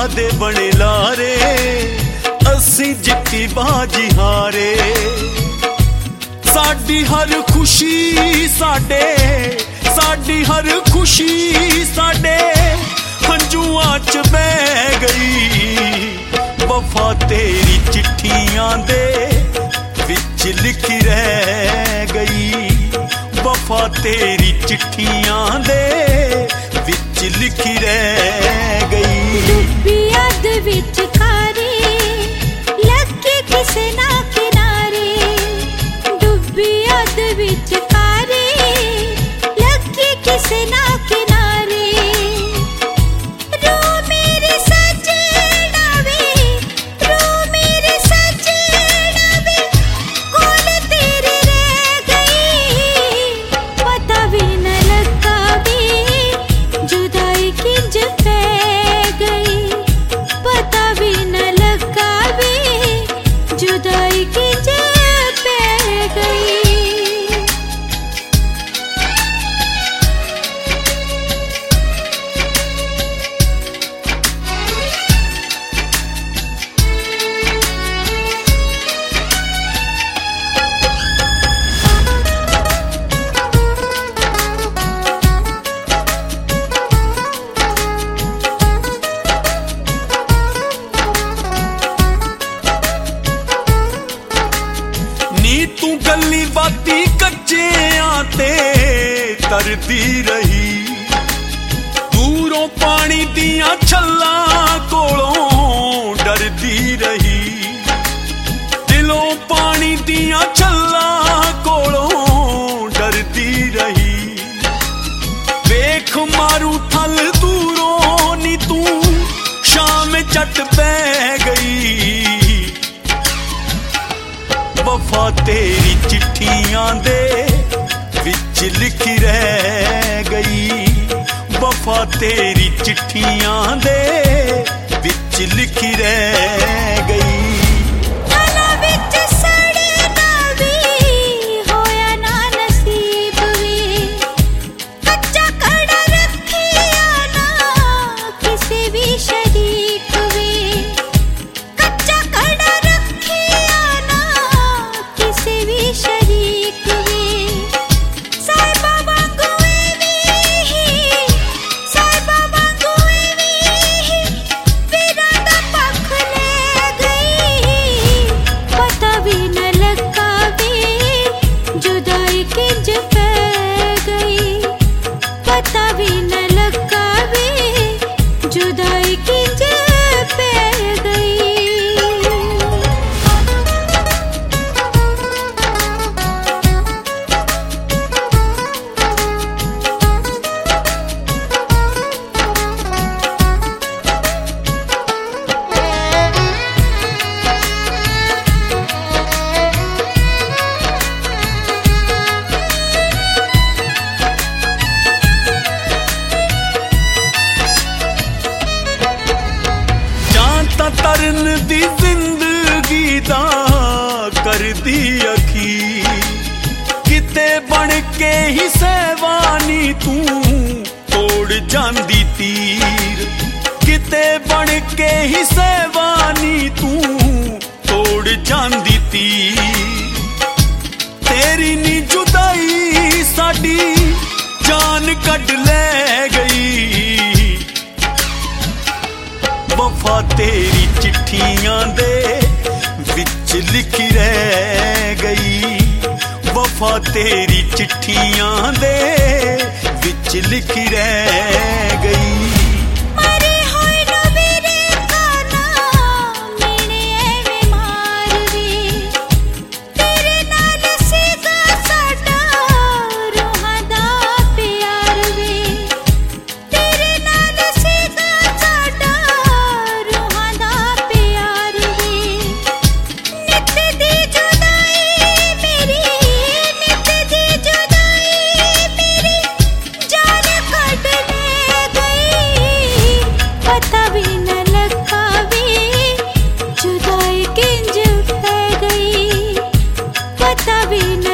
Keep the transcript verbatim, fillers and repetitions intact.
दे बने लारे असी जित्ती बाजी हारे। साडी हर खुशी साडे साडी हर खुशी साडे हंजुआं च बह गई। वफा तेरी चिट्ठियां दे विच लिखी रह गई। वफा तेरी चिट्ठियां दे विच लिखी रह गई। डुब्बी अध विच खारे लगे किसे ना किनारे। डुब्बी अध विच खारे लगे किसे ना किनारे। रो मेरे सजना वे रो मेरे सजना वे कोल तेरे रह गई। पता भी न लगा वे जुदाई किंज पै गई। पता भी न लगा वे जुदाई किंज पै गई। तू गली बाती कच्चियां ते तरदी रही। दूरों पानी दियां छल्लां कोलों डरदी रही। दिलों पानी दियां छल्लां कोलों डरदी रही। वेख मारू थल दूरों नी तू शाम चट बह गई। वफा तेरी चिट्ठियां दे विच लिखी रह गई। वफा तेरी चिट्ठियां दे विच लिखी रह गई। तरन दी जिंदगी दा कर दी अखीर। किते बन के ही सहवानी तू तोड़ जांदी तीर। किते बन के ही सहवानी तू तोड़ जांदी तीर। तेरी नी जुदाई साडी जान कढ ले गई। वफा तेरी चिट्ठियां दे विच लिखी रह गई। वफा तेरी चिट्ठियां दे विच लिखी रह गई। पता भी